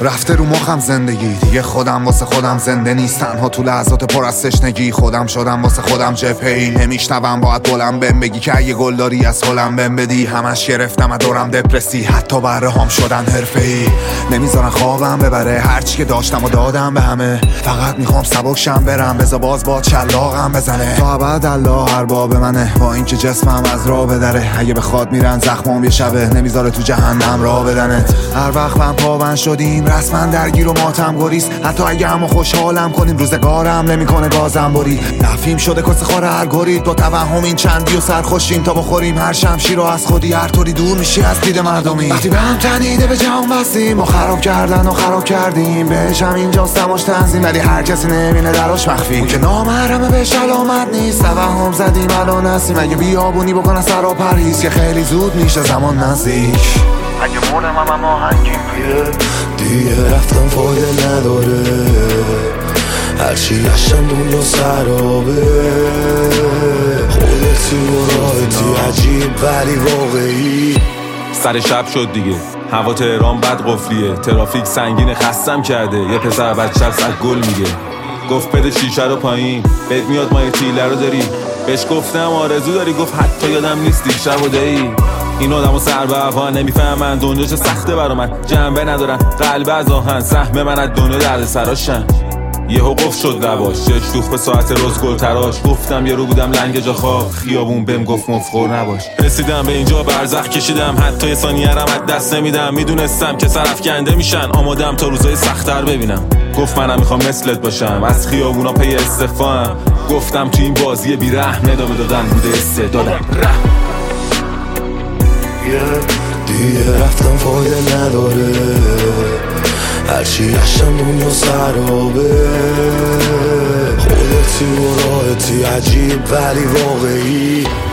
رفته رو مخم زندگی دیگه، خودم واسه خودم زنده نیست، تنها تو لحظات پر از تشنگی. خودم شدم واسه خودم جبهه‌ای، نمیشنوم باید بلند بهم بگی که اگه گل داری از هلم بهم بدی. همش گرفتم از دورم دپرسی، حتی بره هم شدن حرفه‌ای. نمیذارن خوابم ببره، هرچی که داشتم و دادم به همه. فقط میخوام سبکشم برم، بذار باز با چلاقم بزنه. تا ابد الله ارباب منه، با اینکه جسمم از راه بدره. اگه بخواد میرن زخمام یه شبه، نمیذاره تو جهنم راه بدنت. هر وقت من پابند شدیم رسما درگیر و ماتم گریز. حتی اگه همو خوشحالم کنیم روزگارم نمیکنه گازم بری. نفیم شده کس خور هر گرید، با توهم این چندی و سرخوشیم تا بخوریم هر شمشیر رو از خودی. هر طوری دور میشی از دید مردمی، وقتی به هم تنیده به جهان بستیم. ما خراب کردن و خراب کردیم، بهش هم اینجا سماش تنظیم، ولی هر کسی نمیبینه دراش مخفی. اون که نامحرمه بهش علامت نیست، توهم زدیم الان هستیم. اگه بیابونی بکنه سرا پرهیز که خیلی زود میشه زمان نزدیک. اگه مردم هم آهنگیم دیگه رفتم فایده نداره، هرچی گشتم دنیا سرابه. خودتی و راحتی عجیب ولی واقعی. سر شب شد دیگه، هوا تهران بد قفلیه، ترافیک سنگین خستم کرده. یه پسر بچه صد گل میگه، گفت بده شیشه رو پایین، بهت میاد ما یه تیله رو داری. بهش گفتم آرزو داری، گفت حتی یادم نیست دیشب و دایی. این آدمو سر به هوا نمیفهمن، دنیا چه سخته برا من، جنبه ندارن قلب از آهن. سهم من از دنیا درد سراشن، یهو قفل شد لباش، چش دوخت به ساعت روز گل تراش. گفتم یه رو بودم لنگ جا خواب، خیابون بهم گفت مفخور نباش. رسیدم به اینجا برزخ کشیدم، حتی یه ثانیه رم از دست نمیدم. میدونستم که سرافکنده میشن، آمادم تا روزای سخت‌تر ببینم. گفت منم میخوام مثلت باشم، از خیابونا پی استفام. گفتم تو این بازی بی رحم ادامه دادن بوده استعدادم. دیگه رفتم فایده نداره، هرچی گشتم دنیا سرابه. خودتی و راحتی عجیب ولی واقعی.